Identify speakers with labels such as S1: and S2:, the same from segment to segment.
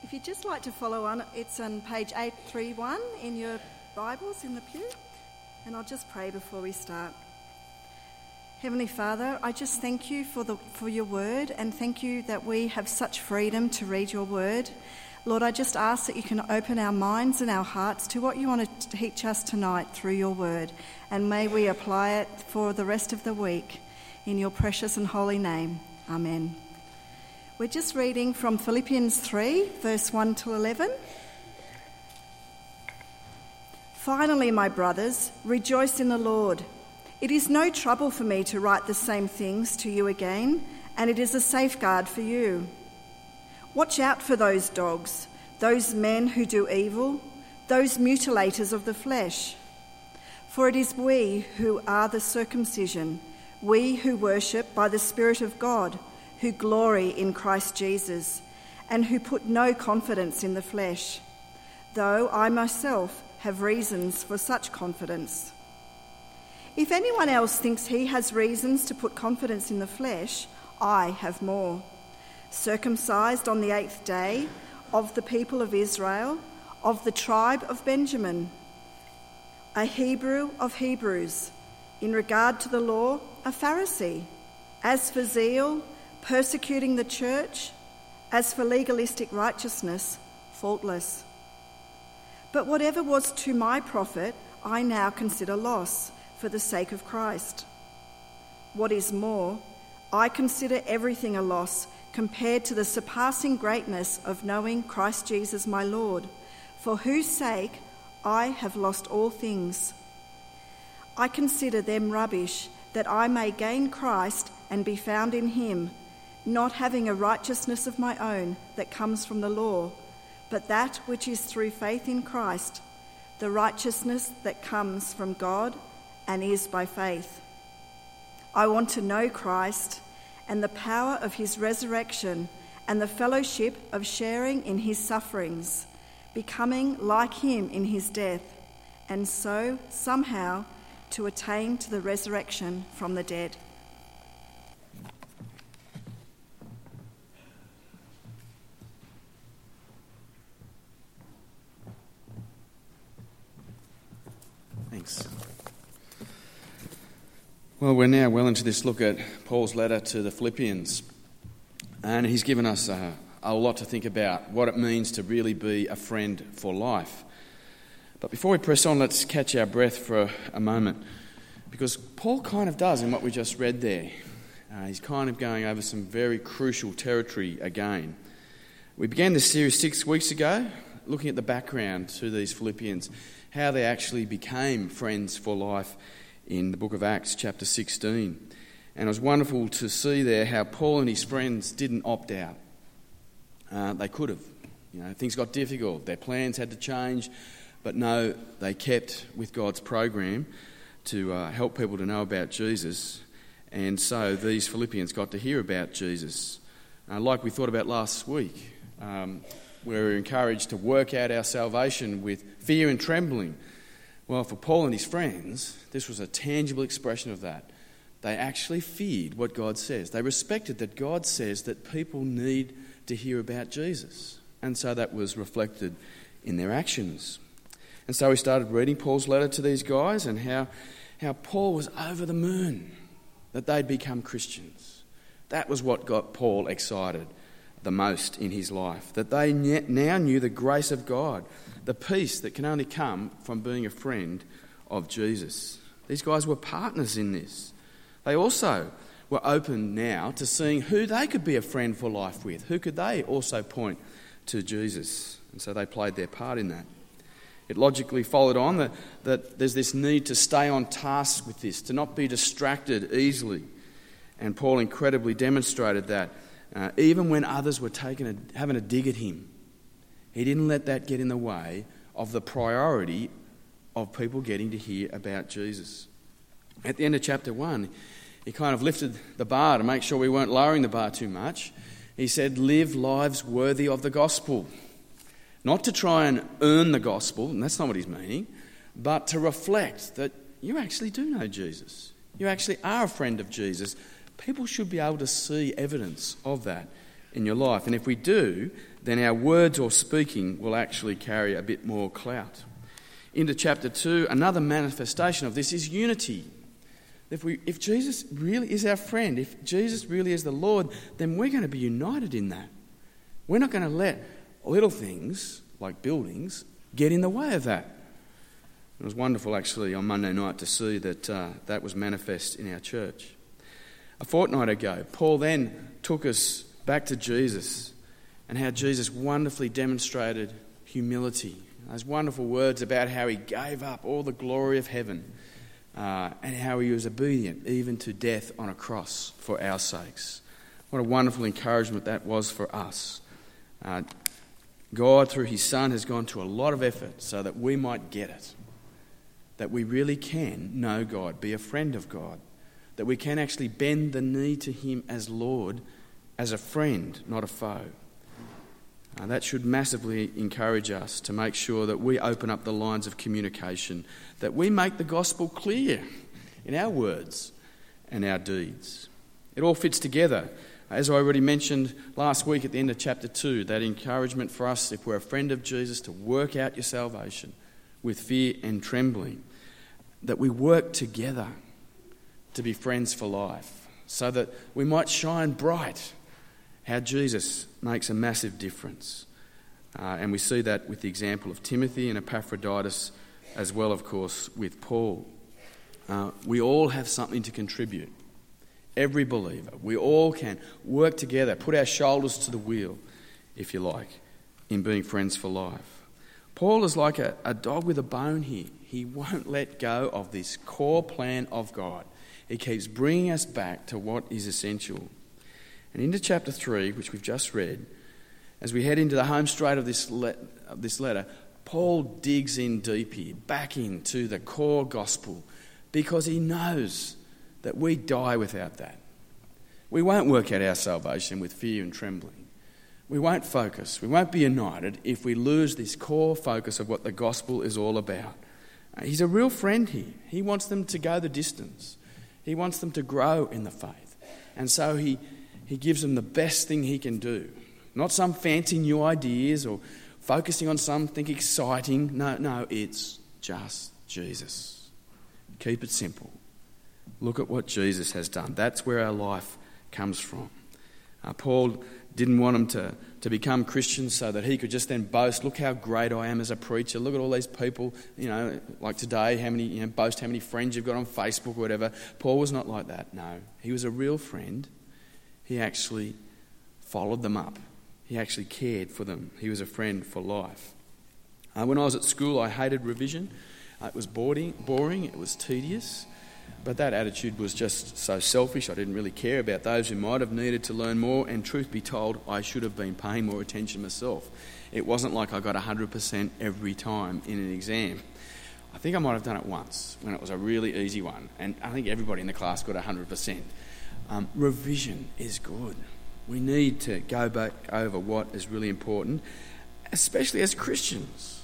S1: If you'd just like to follow on, it's on page 831 in your Bibles in the pew. And I'll just pray before we start. Heavenly Father, I just thank you for your word, and thank you that we have such freedom to read your word. Lord, I just ask that you can open our minds and our hearts to what you want to teach us tonight through your word, and may we apply it for the rest of the week. In your precious and holy name, amen. We're just reading from Philippians 3, verse 1 to 11. Finally, my brothers, rejoice in the Lord. It is no trouble for me to write the same things to you again, and it is a safeguard for you. Watch out for those dogs, those men who do evil, those mutilators of the flesh. For it is we who are the circumcision, we who worship by the Spirit of God, who glory in Christ Jesus, and who put no confidence in the flesh, though I myself have reasons for such confidence. If anyone else thinks he has reasons to put confidence in the flesh, I have more. Circumcised on the 8th day, of the people of Israel, of the tribe of Benjamin, a Hebrew of Hebrews, in regard to the law, a Pharisee, as for zeal, persecuting the church, as for legalistic righteousness, faultless. But whatever was to my profit, I now consider loss for the sake of Christ. What is more, I consider everything a loss compared to the surpassing greatness of knowing Christ Jesus my Lord, for whose sake I have lost all things. I consider them rubbish, that I may gain Christ and be found in him, not having a righteousness of my own that comes from the law, but that which is through faith in Christ, the righteousness that comes from God and is by faith. I want to know Christ and the power of his resurrection and the fellowship of sharing in his sufferings, becoming like him in his death, and so somehow to attain to the resurrection from the dead.
S2: Thanks. Well, we're now well into this look at Paul's letter to the Philippians, and he's given us a lot to think about, what it means to really be a friend for life. But before we press on, let's catch our breath for a moment, because Paul kind of does in what we just read there. He's kind of going over some very crucial territory again. We began this series 6 weeks ago, looking at the background to these Philippians, how they actually became friends for life in the book of Acts, chapter 16. And it was wonderful to see there how Paul and his friends didn't opt out. They could have. Things got difficult. Their plans had to change. But no, they kept with God's program to help people to know about Jesus. And so these Philippians got to hear about Jesus. Like we thought about last week, we were encouraged to work out our salvation with fear and trembling. Well, for Paul and his friends, this was a tangible expression of that. They actually feared what God says. They respected that God says that people need to hear about Jesus. And so that was reflected in their actions. And so we started reading Paul's letter to these guys, and how Paul was over the moon that they'd become Christians. That was what got Paul excited the most in his life, that they now knew the grace of God, the peace that can only come from being a friend of Jesus. These guys were partners in this. They also were open now to seeing who they could be a friend for life with. Who could they also point to Jesus? And so they played their part in that. It logically followed on that there's this need to stay on task with this, to not be distracted easily. And Paul incredibly demonstrated that. Even when others were having a dig at him, he didn't let that get in the way of the priority of people getting to hear about Jesus. At the end of chapter 1, he kind of lifted the bar to make sure we weren't lowering the bar too much. He said, live lives worthy of the gospel. Not to try and earn the gospel, and that's not what he's meaning, but to reflect that you actually do know Jesus. You actually are a friend of Jesus. People should be able to see evidence of that in your life. And if we do, then our words or speaking will actually carry a bit more clout. Into chapter 2, another manifestation of this is unity. If Jesus really is our friend, if Jesus really is the Lord, then we're going to be united in that. We're not going to let little things, like buildings, get in the way of that. It was wonderful, actually, on Monday night to see that that was manifest in our church. A fortnight ago, Paul then took us back to Jesus and how Jesus wonderfully demonstrated humility. Those wonderful words about how he gave up all the glory of heaven and how he was obedient even to death on a cross for our sakes. What a wonderful encouragement that was for us. God, through his Son, has gone to a lot of effort so that we might get it. That we really can know God, be a friend of God. That we can actually bend the knee to him as Lord, as a friend, not a foe. That should massively encourage us to make sure that we open up the lines of communication, that we make the gospel clear in our words and our deeds. It all fits together. As I already mentioned last week at the end of chapter 2, that encouragement for us, if we're a friend of Jesus, to work out your salvation with fear and trembling, that we work together to be friends for life, so that we might shine bright how Jesus makes a massive difference. And we see that with the example of Timothy and Epaphroditus, as well, of course, with Paul. We all have something to contribute. Every believer. We all can work together, put our shoulders to the wheel, if you like, in being friends for life. Paul is like a dog with a bone here. He won't let go of this core plan of God. He keeps bringing us back to what is essential. And into chapter 3, which we've just read, as we head into the home straight of this letter, Paul digs in deep here, back into the core gospel, because he knows that we die without that. We won't work out our salvation with fear and trembling. We won't focus. We won't be united if we lose this core focus of what the gospel is all about. He's a real friend here. He wants them to go the distance. He wants them to grow in the faith. And so he gives them the best thing he can do. Not some fancy new ideas or focusing on something exciting. No, it's just Jesus. Keep it simple. Look at what Jesus has done. That's where our life comes from. Paul didn't want them to become Christians so that he could just then boast, look how great I am as a preacher. Look at all these people, like today, boast how many friends you've got on Facebook or whatever. Paul was not like that, no. He was a real friend. He actually followed them up. He actually cared for them. He was a friend for life. When I was at school, I hated revision. It was boring, it was tedious. But that attitude was just so selfish. I didn't really care about those who might have needed to learn more, and truth be told, I should have been paying more attention myself. It wasn't like I got 100% every time in an exam. I think I might have done it once when it was a really easy one, and I think everybody in the class got 100%. Revision is good. We need to go back over what is really important, especially as Christians.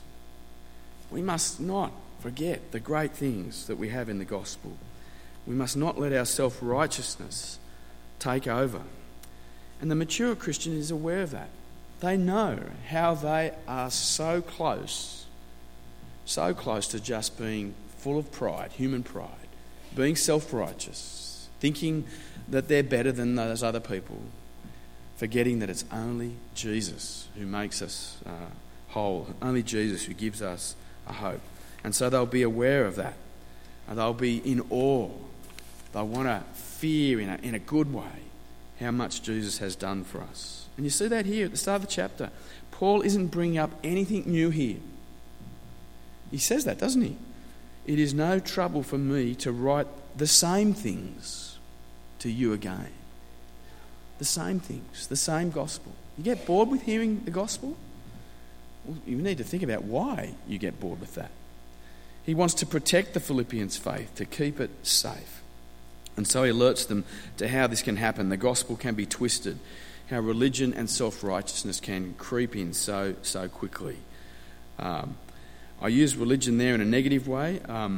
S2: We must not forget the great things that we have in the gospel. We must not let our self-righteousness take over. And the mature Christian is aware of that. They know how they are so close to just being full of pride, human pride, being self-righteous, thinking that they're better than those other people, forgetting that it's only Jesus who makes us whole, only Jesus who gives us a hope. And so they'll be aware of that. And they'll be in awe. They'll want to fear in a good way how much Jesus has done for us. And you see that here at the start of the chapter. Paul isn't bringing up anything new here. He says that, doesn't he? It is no trouble for me to write the same things to you again. The same things, the same gospel. You get bored with hearing the gospel? Well, you need to think about why you get bored with that. He wants to protect the Philippians' faith, to keep it safe. And so he alerts them to how this can happen. The gospel can be twisted, how religion and self-righteousness can creep in so quickly. I use religion there in a negative way.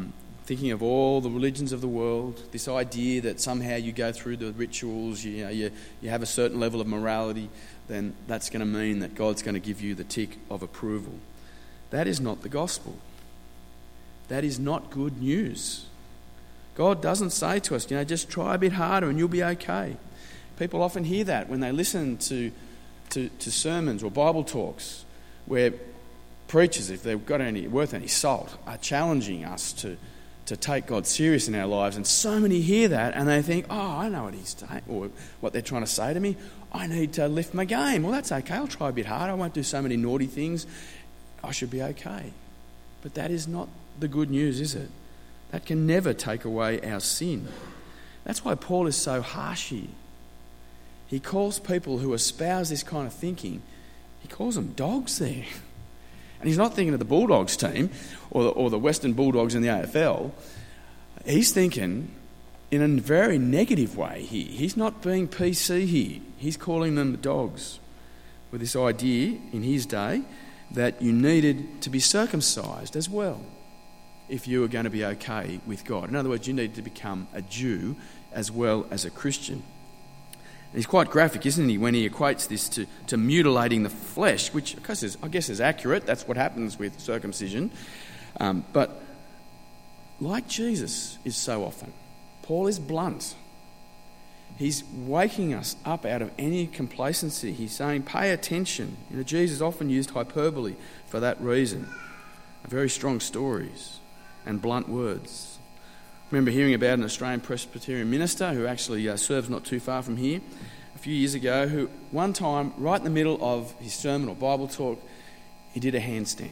S2: thinking of all the religions of the world, this idea that somehow you go through the rituals, you have a certain level of morality, then that's going to mean that God's going to give you the tick of approval. That is not the gospel. That is not good news. God doesn't say to us, just try a bit harder and you'll be okay. People often hear that when they listen to sermons or Bible talks where preachers, if they've got worth any salt, are challenging us to take God serious in our lives. And so many hear that and they think, I know what he's saying, or what they're trying to say to me. I need to lift my game. Well, that's okay. I'll try a bit harder. I won't do so many naughty things. I should be okay. But that is not the good news, is it? That can never take away our sin. That's why Paul is so harsh here. He calls people who espouse this kind of thinking, he calls them dogs there. And he's not thinking of the Bulldogs team or the Western Bulldogs in the AFL. He's thinking in a very negative way here. He's not being PC here. He's calling them dogs with this idea in his day that you needed to be circumcised as well if you were going to be okay with God. In other words, you needed to become a Jew as well as a Christian. And he's quite graphic, isn't he, when he equates this to mutilating the flesh, which I guess is accurate. That's what happens with circumcision. But like Jesus is so often, Paul is blunt. He's waking us up out of any complacency. He's saying, pay attention. Jesus often used hyperbole for that reason. Very strong stories and blunt words. I remember hearing about an Australian Presbyterian minister who actually serves not too far from here a few years ago, who one time, right in the middle of his sermon or Bible talk, he did a handstand.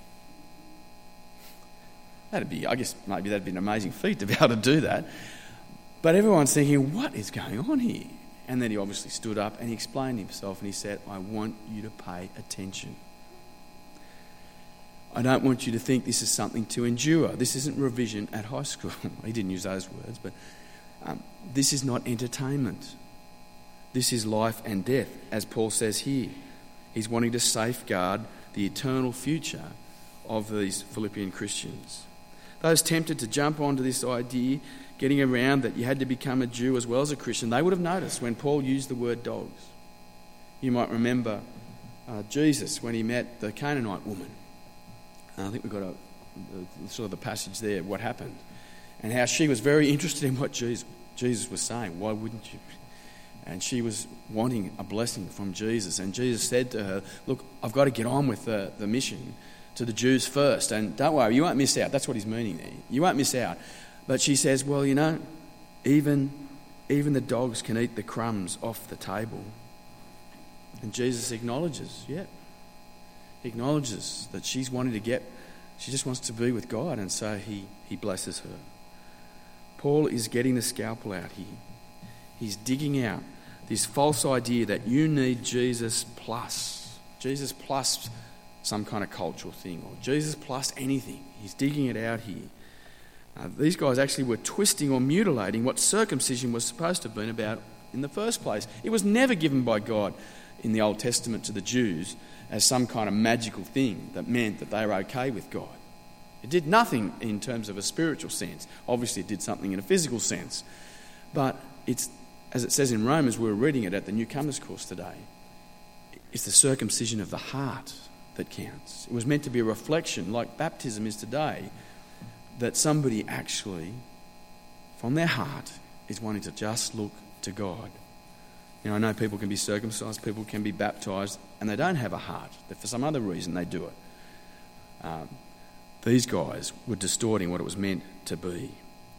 S2: I guess maybe that'd be an amazing feat to be able to do that. But everyone's thinking, what is going on here? And then he obviously stood up and he explained himself and he said, I want you to pay attention. I don't want you to think this is something to endure. This isn't revision at high school. He didn't use those words, but this is not entertainment. This is life and death, as Paul says here. He's wanting to safeguard the eternal future of these Philippian Christians. Those tempted to jump onto this idea, getting around that you had to become a Jew as well as a Christian, they would have noticed when Paul used the word dogs. You might remember Jesus when he met the Canaanite woman. I think we've got sort of the passage there, what happened, and how she was very interested in what Jesus was saying. Why wouldn't you? And she was wanting a blessing from Jesus. And Jesus said to her, look, I've got to get on with the mission to the Jews first. And don't worry, you won't miss out. That's what he's meaning there. You won't miss out. But she says, well, even the dogs can eat the crumbs off the table. And Jesus acknowledges, he acknowledges that she just wants to be with God, and so he blesses her. Paul is getting the scalpel out here. He's digging out this false idea that you need Jesus plus some kind of cultural thing, or Jesus plus anything. He's digging it out here. These guys actually were twisting or mutilating what circumcision was supposed to have been about in the first place. It was never given by God in the Old Testament to the Jews as some kind of magical thing that meant that they were okay with God. It did nothing in terms of a spiritual sense. Obviously, it did something in a physical sense. But it's, as it says in Romans, we were reading it at the Newcomers course today, it's the circumcision of the heart that counts. It was meant to be a reflection, like baptism is today, that somebody actually, from their heart, is wanting to just look to God. I know people can be circumcised, people can be baptised, and they don't have a heart. For some other reason, they do it. These guys were distorting what it was meant to be.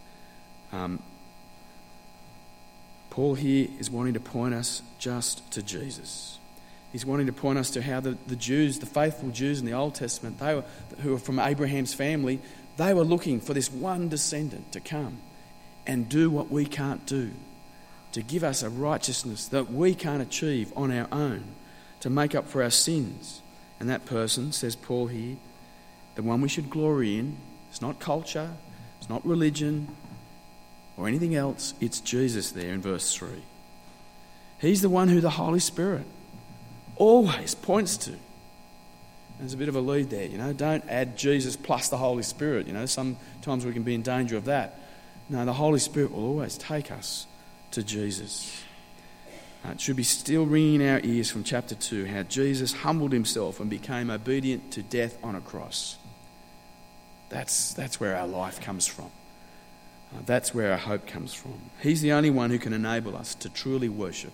S2: Paul here is wanting to point us just to Jesus. He's wanting to point us to how the Jews, the faithful Jews in the Old Testament, who were from Abraham's family, they were looking for this one descendant to come and do what we can't do, to give us a righteousness that we can't achieve on our own, to make up for our sins. And that person, says Paul here, the one we should glory in, it's not culture, it's not religion or anything else, it's Jesus there in verse 3. He's the one who the Holy Spirit always points to There's a bit of a lead there, Don't add Jesus plus the Holy Spirit, Sometimes we can be in danger of that. No, the Holy Spirit will always take us to Jesus. It should be still ringing in our ears from chapter 2, how Jesus humbled himself and became obedient to death on a cross. That's where our life comes from. That's where our hope comes from. He's the only one who can enable us to truly worship.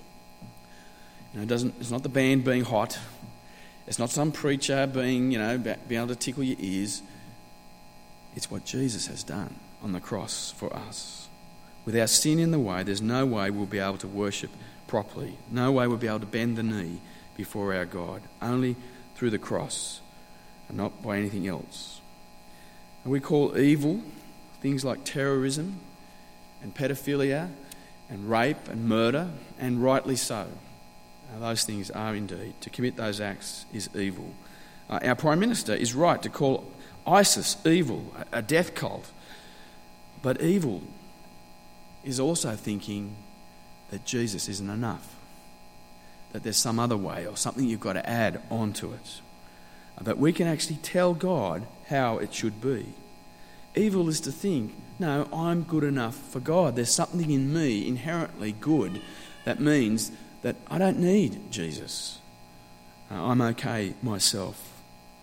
S2: It's not the band being hot. It's not some preacher being able to tickle your ears. It's what Jesus has done on the cross for us. With our sin in the way, there's no way we'll be able to worship properly. No way we'll be able to bend the knee before our God. Only through the cross and not by anything else. And we call evil things like terrorism and pedophilia and rape and murder, and rightly so. Those things are indeed. To commit those acts is evil. Our Prime Minister is right to call ISIS evil, a death cult. But evil is also thinking that Jesus isn't enough, that there's some other way or something you've got to add onto it, that we can actually tell God how it should be. Evil is to think, no, I'm good enough for God. There's something in me inherently good that means that I don't need Jesus. I'm okay myself.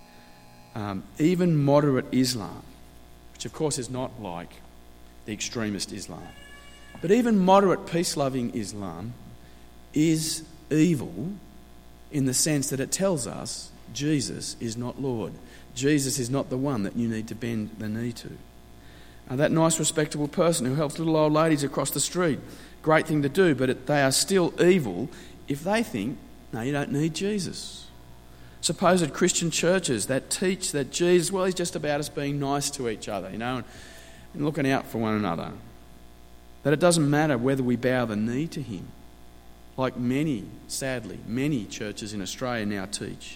S2: Even moderate Islam, which of course is not like the extremist Islam, but even moderate peace-loving Islam is evil in the sense that it tells us Jesus is not Lord. Jesus is not the one that you need to bend the knee to. That nice, respectable person who helps little old ladies across the street, great thing to do, but they are still evil if they think, no, you don't need Jesus. Supposed Christian churches that teach that Jesus, well, he's just about us being nice to each other, and looking out for one another. That it doesn't matter whether we bow the knee to him, like sadly, many churches in Australia now teach.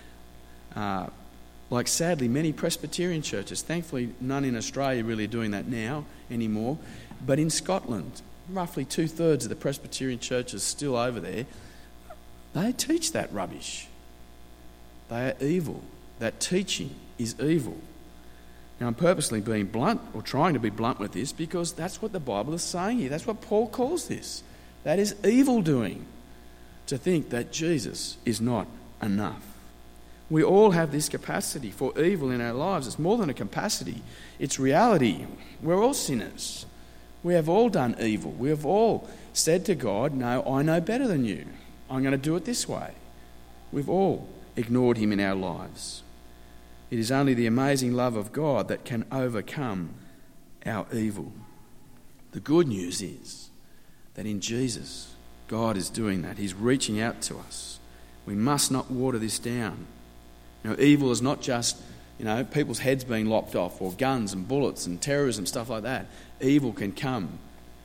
S2: Like sadly, many Presbyterian churches, thankfully none in Australia really doing that now anymore, but in Scotland, roughly 2/3 of the Presbyterian churches still over there, they teach that rubbish. They are evil. That teaching is evil. Now, I'm purposely being blunt, or trying to be blunt with this, because that's what the Bible is saying here. That's what Paul calls this. That is evil doing, to think that Jesus is not enough. We all have this capacity for evil in our lives. It's more than a capacity. It's reality. We're all sinners. We have all done evil. We have all said to God, no, I know better than you. I'm going to do it this way. We've all ignored him in our lives. It is only the amazing love of God that can overcome our evil. The good news is that in Jesus, God is doing that. He's reaching out to us. We must not water this down. Evil is not just, people's heads being lopped off, or guns and bullets and terrorism, stuff like that. Evil can come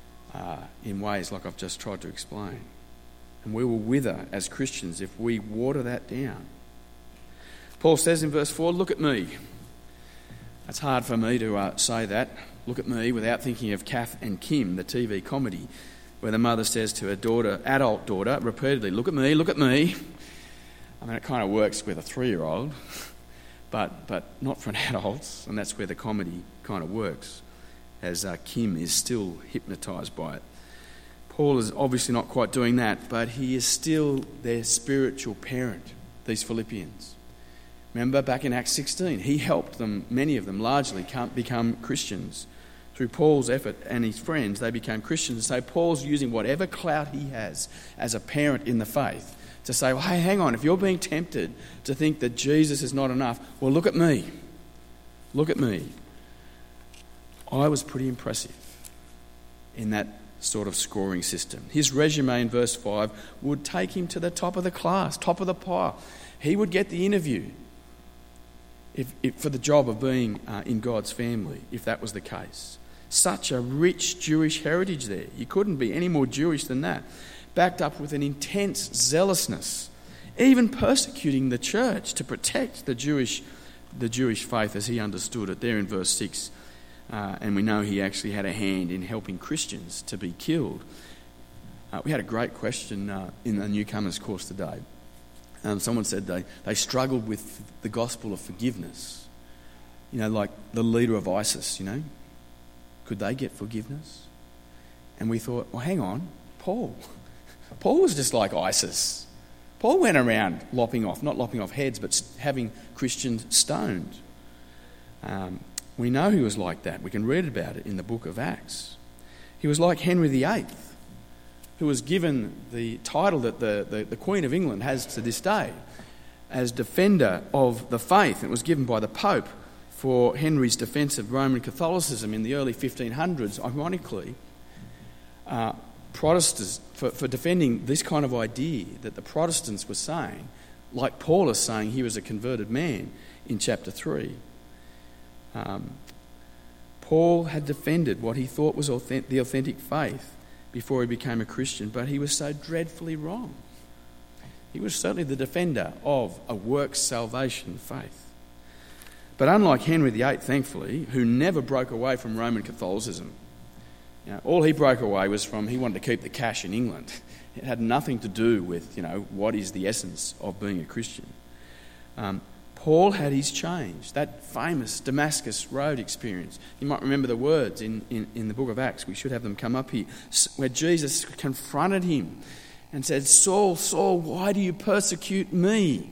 S2: in ways like I've just tried to explain. And we will wither as Christians if we water that down. Paul says in verse 4, look at me. It's hard for me to say that, look at me, without thinking of Kath and Kim, the TV comedy, where the mother says to her adult daughter, repeatedly, look at me, look at me. I mean, it kind of works with a 3-year-old, but not for an adult, and that's where the comedy kind of works, as Kim is still hypnotised by it. Paul is obviously not quite doing that, but he is still their spiritual parent, these Philippians. Remember, back in Acts 16, he helped them, many of them largely, become Christians. Through Paul's effort and his friends, they became Christians. So Paul's using whatever clout he has as a parent in the faith to say, well, hey, hang on, if you're being tempted to think that Jesus is not enough, well, look at me. Look at me. I was pretty impressive in that sort of scoring system. His resume in verse 5 would take him to the top of the class, top of the pile. He would get the interview for the job of being in God's family, if that was the case. Such a rich Jewish heritage there. You couldn't be any more Jewish than that. Backed up with an intense zealousness, even persecuting the church to protect the Jewish faith as he understood it, there in verse 6. And we know he actually had a hand in helping Christians to be killed. We had a great question in the newcomers course today. Someone said they struggled with the gospel of forgiveness. Like the leader of ISIS, Could they get forgiveness? And we thought, well, hang on, Paul was just like ISIS. Paul went around not lopping off heads, but having Christians stoned. We know he was like that. We can read about it in the book of Acts. He was like Henry VIII, who was given the title that the Queen of England has to this day as defender of the faith. It was given by the Pope for Henry's defence of Roman Catholicism in the early 1500s, ironically. Protestants, for defending this kind of idea that the Protestants were saying, like Paul is saying he was a converted man in chapter 3. Paul had defended what he thought was the authentic faith before he became a Christian, but he was so dreadfully wrong. He was certainly the defender of a works salvation faith. But unlike Henry VIII, thankfully, who never broke away from Roman Catholicism, all he broke away was from, he wanted to keep the cash in England. It had nothing to do with, what is the essence of being a Christian. Paul had his change, that famous Damascus Road experience. You might remember the words in the book of Acts. We should have them come up here, where Jesus confronted him and said, Saul, Saul, why do you persecute me?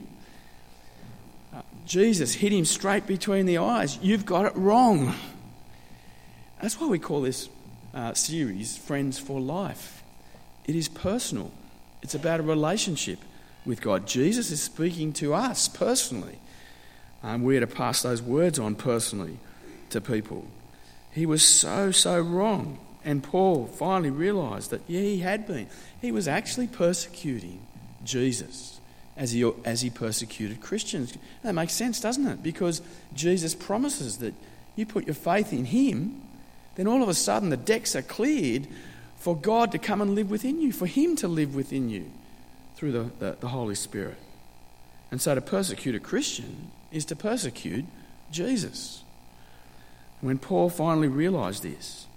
S2: Jesus hit him straight between the eyes. You've got it wrong. That's why we call this series Friends for Life. It is personal. It's about a relationship with God. Jesus is speaking to us personally. We're to pass those words on personally to people. He was so wrong. And Paul finally realised that, he had been. He was actually persecuting Jesus as he persecuted Christians. That makes sense, doesn't it? Because Jesus promises that you put your faith in him, then all of a sudden the decks are cleared for God to come and live within you, for him to live within you through the Holy Spirit. And so to persecute a Christian is to persecute Jesus. When Paul finally realised this,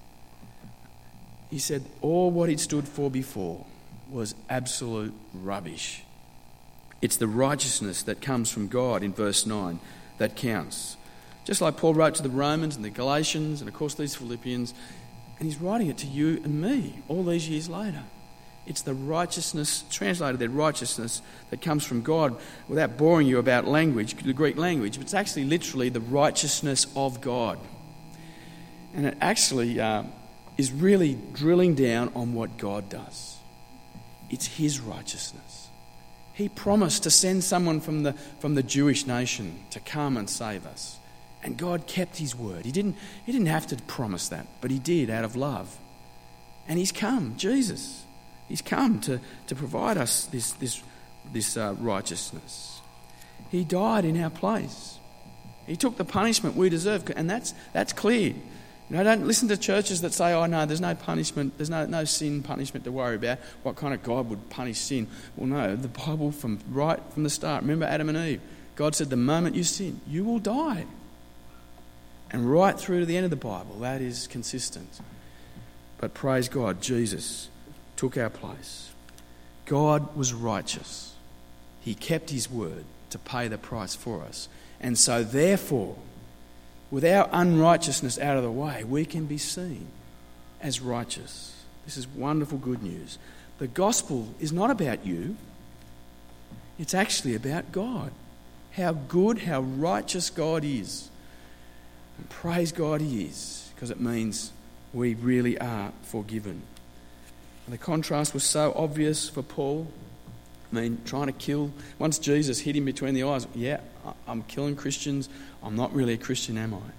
S2: he said all what he'd stood for before was absolute rubbish. It's the righteousness that comes from God in verse 9 that counts. Just like Paul wrote to the Romans and the Galatians and of course these Philippians, and he's writing it to you and me all these years later. It's the righteousness, translated their righteousness, that comes from God, without boring you about language, the Greek language, but it's actually literally the righteousness of God. And it actually is really drilling down on what God does. It's his righteousness. He promised to send someone from the Jewish nation to come and save us. And God kept his word. He didn't have to promise that, but he did out of love. And he's come, Jesus. He's come to provide us this righteousness. He died in our place. He took the punishment we deserve, and that's clear. Don't listen to churches that say, oh no, there's no punishment, there's no sin punishment to worry about. What kind of God would punish sin? Well, no, the Bible right from the start. Remember Adam and Eve. God said the moment you sin, you will die. And right through to the end of the Bible, that is consistent. But praise God, Jesus took our place. God was righteous. He kept his word to pay the price for us. And so therefore, with our unrighteousness out of the way, we can be seen as righteous. This is wonderful good news. The gospel is not about you. It's actually about God. How good, how righteous God is. And praise God he is, because it means we really are forgiven. And the contrast was so obvious for Paul. Trying to kill, once Jesus hit him between the eyes, I'm killing Christians, I'm not really a Christian, am I?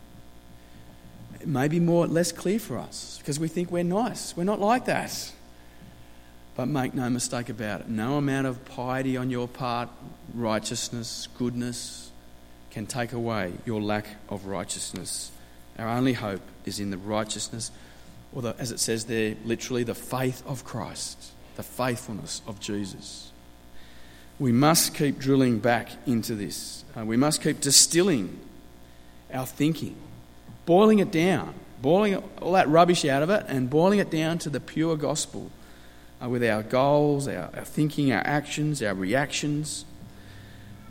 S2: It may be less clear for us, because we think we're nice. We're not like that. But make no mistake about it, no amount of piety on your part, righteousness, goodness, can take away your lack of righteousness. Our only hope is in the righteousness, or as it says there, literally the faith of Christ, the faithfulness of Jesus. We must keep drilling back into this. We must keep distilling our thinking, boiling it down, boiling all that rubbish out of it and boiling it down to the pure gospel with our goals, our thinking, our actions, our reactions.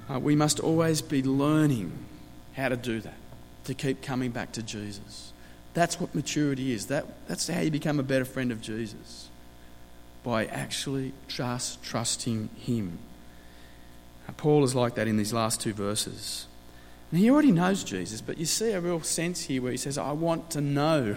S2: We must always be learning how to do that, to keep coming back to Jesus. That's what maturity is. That's how you become a better friend of Jesus, by actually just trusting him. Paul is like that in these last two verses. And he already knows Jesus, but you see a real sense here where he says, I want to know.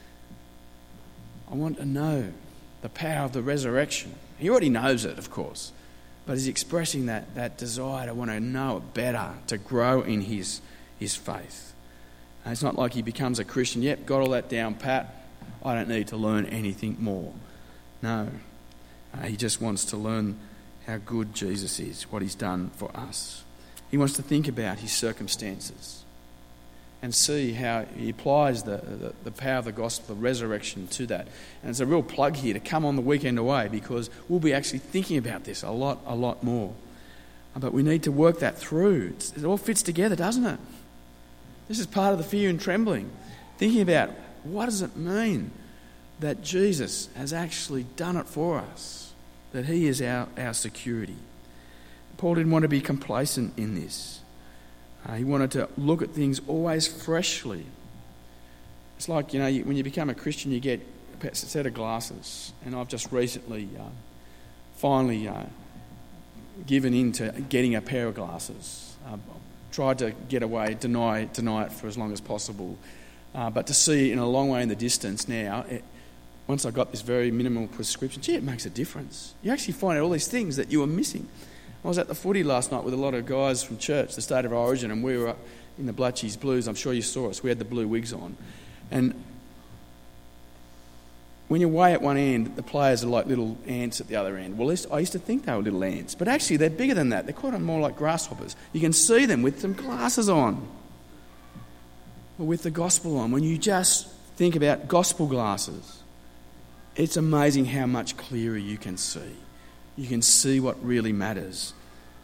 S2: I want to know the power of the resurrection. He already knows it, of course, but he's expressing that desire to want to know it better, to grow in his faith. And it's not like he becomes a Christian. Yep, got all that down pat. I don't need to learn anything more. No, he just wants to learn how good Jesus is, what he's done for us. He wants to think about his circumstances and see how he applies the power of the gospel, the resurrection, to that. And it's a real plug here to come on the weekend away, because we'll be actually thinking about this a lot more. But we need to work that through. It all fits together, doesn't it? This is part of the fear and trembling. Thinking about, what does it mean that Jesus has actually done it for us, that he is our security. Paul didn't want to be complacent in this. He wanted to look at things always freshly. It's like, when you become a Christian, you get a set of glasses. And I've just recently finally given in to getting a pair of glasses. Tried to get away, deny it for as long as possible. But to see in a long way in the distance now, once I got this very minimal prescription, it makes a difference. You actually find out all these things that you were missing. I was at the footy last night with a lot of guys from church, the State of Origin, and we were up in the Blatchies Blues. I'm sure you saw us. We had the blue wigs on. And when you're way at one end, the players are like little ants at the other end. Well, I used to think they were little ants, but actually they're bigger than that. They're quite more like grasshoppers. You can see them with some glasses on, or with the gospel on. When you just think about gospel glasses, it's amazing how much clearer you can see. You can see what really matters.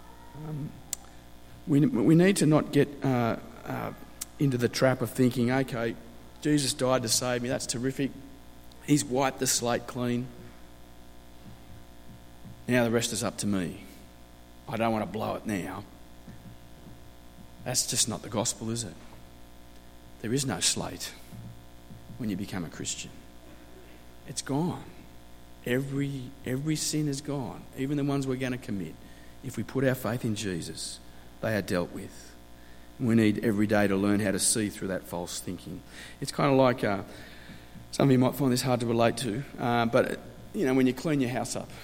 S2: We need to not get into the trap of thinking, okay, Jesus died to save me, that's terrific. He's wiped the slate clean. Now the rest is up to me. I don't want to blow it now. That's just not the gospel, is it? There is no slate when you become a Christian. It's gone. Every sin is gone, even the ones we're going to commit. If we put our faith in Jesus, they are dealt with. We need every day to learn how to see through that false thinking. It's kind of like, some of you might find this hard to relate to, but when you clean your house up,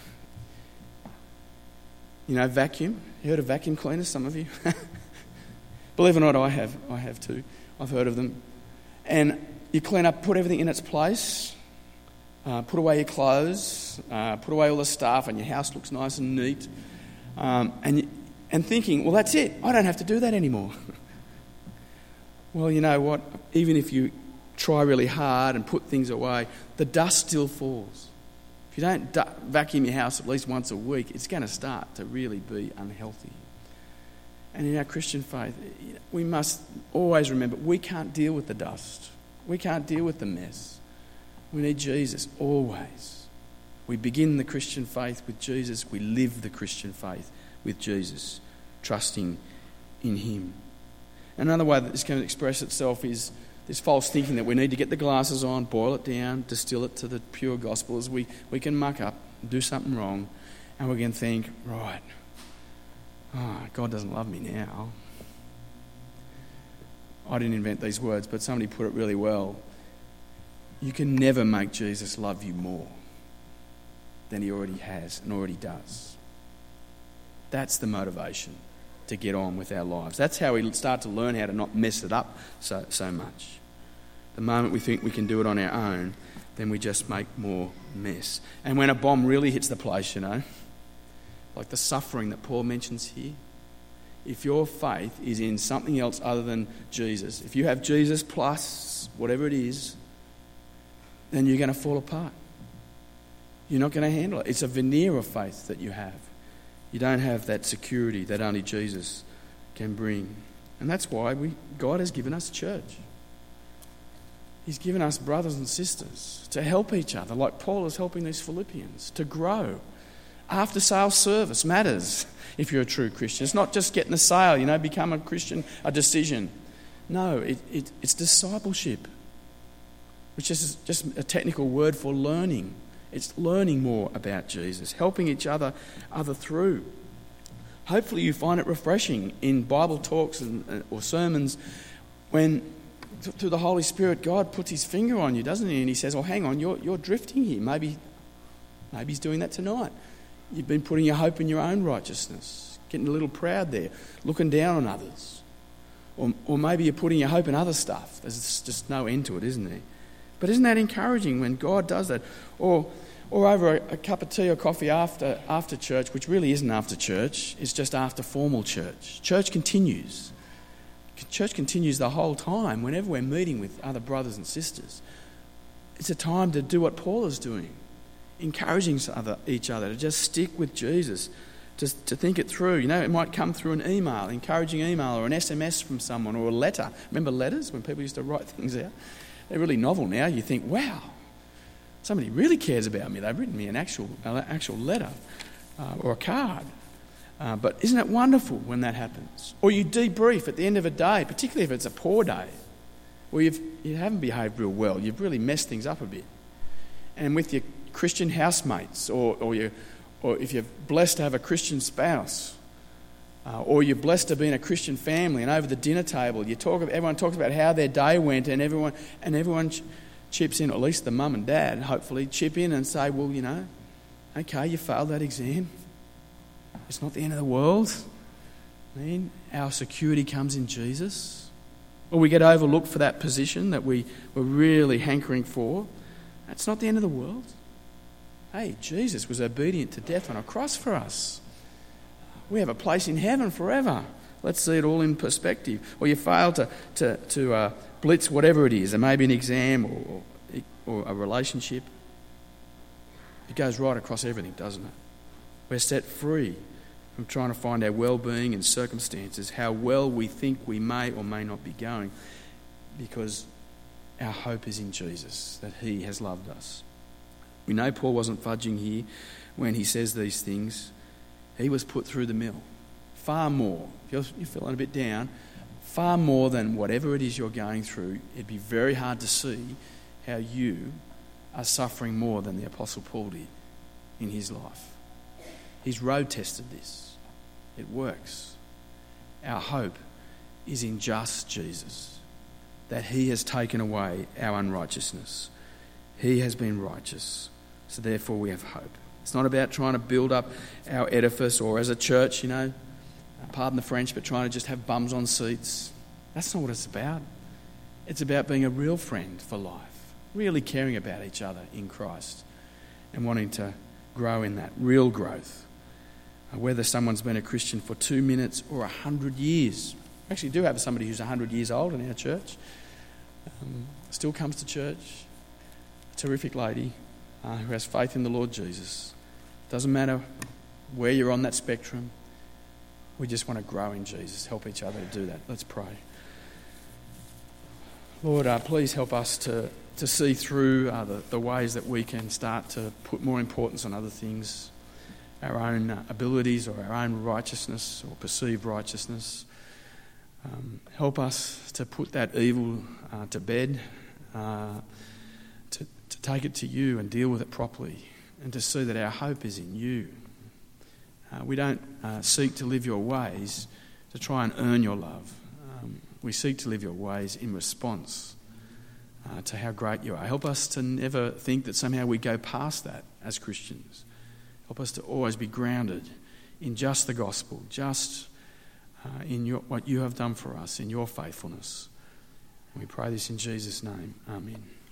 S2: vacuum. You heard of vacuum cleaners, some of you? Believe it or not, I have too. I've heard of them. And you clean up, put everything in its place. Put away your clothes, put away all the stuff, and your house looks nice and neat. And thinking, well, that's it. I don't have to do that anymore. Well, you know what? Even if you try really hard and put things away, the dust still falls. If you don't vacuum your house at least once a week, it's going to start to really be unhealthy. And in our Christian faith, we must always remember, we can't deal with the dust. We can't deal with the mess. We need Jesus always. We begin the Christian faith with Jesus. We live the Christian faith with Jesus, trusting in him. Another way that this can express itself is this false thinking that we need to get the glasses on, boil it down, distill it to the pure gospel. As we can muck up, do something wrong, and we can think, right, God doesn't love me now. I didn't invent these words, but somebody put it really well. You can never make Jesus love you more than he already has and already does. That's the motivation to get on with our lives. That's how we start to learn how to not mess it up so much. The moment we think we can do it on our own, then we just make more mess. And when a bomb really hits the place, like the suffering that Paul mentions here, if your faith is in something else other than Jesus, if you have Jesus plus whatever it is, then you're going to fall apart. You're not going to handle it. It's a veneer of faith that you have. You don't have that security that only Jesus can bring. And that's why God has given us church. He's given us brothers and sisters to help each other, like Paul is helping these Philippians, to grow. After-sale service matters if you're a true Christian. It's not just getting the sale, become a Christian, a decision. No, it's discipleship, which is just a technical word for learning. It's learning more about Jesus, helping each other through. Hopefully you find it refreshing in Bible talks or sermons when, through the Holy Spirit, God puts his finger on you, doesn't he? And he says, hang on, you're drifting here. Maybe he's doing that tonight. You've been putting your hope in your own righteousness, getting a little proud there, looking down on others. Or maybe you're putting your hope in other stuff. There's just no end to it, isn't there? But isn't that encouraging when God does that? Or over a cup of tea or coffee after church, which really isn't after church, it's just after formal church. Church continues. Church continues the whole time whenever we're meeting with other brothers and sisters. It's a time to do what Paul is doing, encouraging each other to just stick with Jesus, to think it through. It might come through an email, encouraging email, or an SMS from someone, or a letter. Remember letters when people used to write things out? They're really novel now. You think, wow, somebody really cares about me. They've written me an actual letter or a card. But isn't it wonderful when that happens? Or you debrief at the end of a day, particularly if it's a poor day, where you haven't behaved real well. You've really messed things up a bit. And with your Christian housemates, or if you're blessed to have a Christian spouse, or you're blessed to be in a Christian family, and over the dinner table, everyone talks about how their day went, and everyone chips in, or at least the mum and dad, hopefully, chip in and say, well, okay, you failed that exam. It's not the end of the world. Our security comes in Jesus. Or we get overlooked for that position that we were really hankering for. That's not the end of the world. Hey, Jesus was obedient to death on a cross for us. We have a place in heaven forever. Let's see it all in perspective. Or you fail to blitz whatever it is. It may be an exam or a relationship. It goes right across everything, doesn't it? We're set free from trying to find our well-being in circumstances, how well we think we may or may not be going, because our hope is in Jesus, that he has loved us. We know Paul wasn't fudging here when he says these things. He was put through the mill. Far more, if you're feeling a bit down, far more than whatever it is you're going through, it'd be very hard to see how you are suffering more than the Apostle Paul did in his life. He's road tested this. It works. Our hope is in just Jesus, that he has taken away our unrighteousness. He has been righteous, so therefore we have hope. It's not about trying to build up our edifice, or as a church, pardon the French, but trying to just have bums on seats. That's not what it's about. It's about being a real friend for life, really caring about each other in Christ and wanting to grow in that real growth. Whether someone's been a Christian for 2 minutes or 100 years. We actually do have somebody who's 100 years old in our church. Still comes to church. A terrific lady who has faith in the Lord Jesus. Doesn't matter where you're on that spectrum. We just want to grow in Jesus. Help each other to do that. Let's pray. Lord, please help us to see through the ways that we can start to put more importance on other things. Our own abilities or our own righteousness or perceived righteousness. Help us to put that evil to bed, to take it to you and deal with it properly, and to see that our hope is in you. We don't seek to live your ways to try and earn your love. We seek to live your ways in response to how great you are. Help us to never think that somehow we go past that as Christians. Help us to always be grounded in just the gospel, just in what you have done for us, in your faithfulness. And we pray this in Jesus' name. Amen.